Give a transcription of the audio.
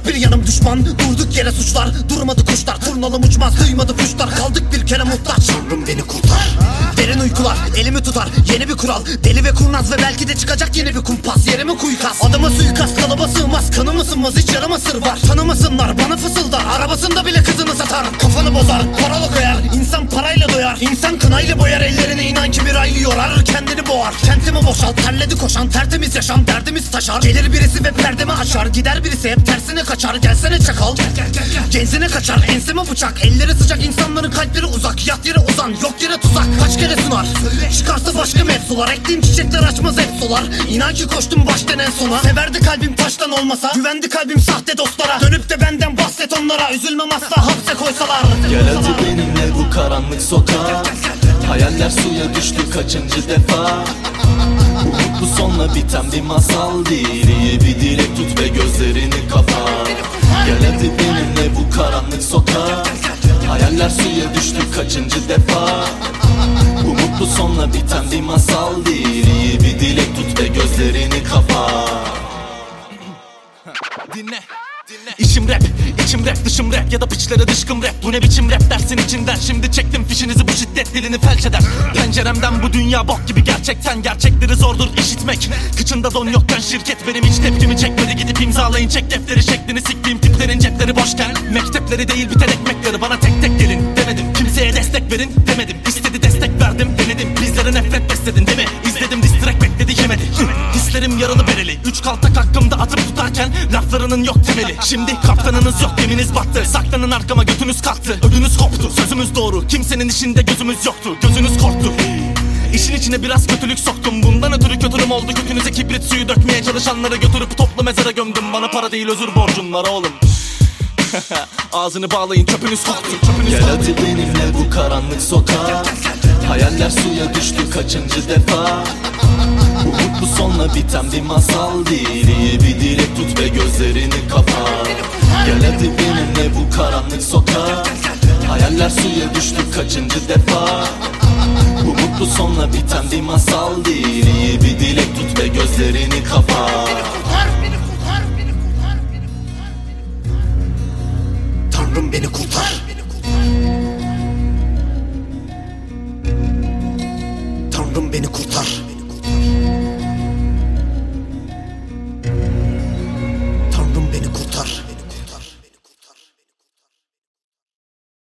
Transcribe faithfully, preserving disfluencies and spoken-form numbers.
Dört bir yanım düşman, durduk yere suçlar. Durmadı kuşlar, turnalım uçmaz, duymadı kuşlar. Kaldık bir kere muhtaç, Tanrım beni kurtar. Derin uykular, elimi tutar, yeni bir kural. Deli ve kurnaz ve belki de çıkacak yeni bir kumpas. Yerime kuykast, adama suikast, kalıba sığmaz. Kanım ısınmaz, hiç yarama sır var. Tanımasınlar, bana fısıldar, arabasında bile kızını satar. Kafanı bozar, paralı koyar, insan parayla doyar. İnsan kınayla boyar ellerini, inan ki bir aylı yorar. Kendini boğar, kentimi boşalt, terledi koşan. Tertemiz yaşam, derdimiz taşar. Gelir birisi ve perdemi açar, gider birisi hep tersine kaçar. Gelsene çakal, gel gel gel gel. Genzine kaçar, enseme bıçak. Elleri sıcak, insanların kalpleri uzak. Yat yere uzan, yok yere tuzak. Kaç kere sunar, çıkarsa başka mevzular. Ektiğim çiçekler açmaz hep solar. İnan ki koştum baştan en sona. Severdi kalbim taştan olmasa, güvendi kalbim sahte dostlara. Dönüp de benden bahset onlara, üzülmem asla hapse koysalar. Gel hadi benimle bu karanlık sokağa. Hayaller suya düştü kaçıncı defa. Umut bu sonla biten bir masal değil. İyi bir dilek tut ve gözlerini kapa. Gel hadi benimle bu karanlık sokağa. Hayaller suya düştü kaçıncı defa. Umut bu sonla biten bir masal değil. İyi bir dilek tut ve gözlerini kapa. Dinle. İşim rap, içim rap, dışım rap ya da piçlere dışkım rap. Bu ne biçim rap dersin içinden. Şimdi çektim fişinizi, bu şiddet dilini felç eder. Penceremden bu dünya bok gibi gerçekten. Gerçekleri zordur işitmek. Kıçında don yokken şirket benim hiç tepkimi çekmedi. Gidip imzalayın çek defteri, şeklini siktiğim tiplerin cepleri boşken. Mektepleri değil biten ekmekleri, bana tek tek gelin demedim. Kimseye destek verin demedim. İstedi destek verdim denedim. Bizlere nefret besledin değil mi? İzledim distrek bekledi yemedi. Hislerim yaralı bereli. Üç kaltak hakkımda atıp tutarken laflarının yok temeli. Şimdi kaptanınız yok, geminiz battı. Saklanın arkama, götünüz kalktı. Ödünüz koptu, sözümüz doğru. Kimsenin işinde gözümüz yoktu, gözünüz korktu. İşin içine biraz kötülük soktum. Bundan ötürü kötülüm oldu. Kökünüze kibrit suyu dökmeye çalışanları götürüp toplu mezara gömdüm. Bana para değil özür borcun var oğlum. Ağzını bağlayın, çöpünüz koktu. Çöpünüz Gel koktu. Hadi benimle bu karanlık sokağa. Hayaller suya düştü kaçıncı defa. Umut bu sonla biten bir masal değil. İyi bir dilek tut ve gözlerini kapa. Gel hadi benimle bu karanlık sokağa. Hayaller suya düştü kaçıncı defa. Umut bu sonla biten bir masal değil. İyi bir dilek tut ve gözlerini kapa.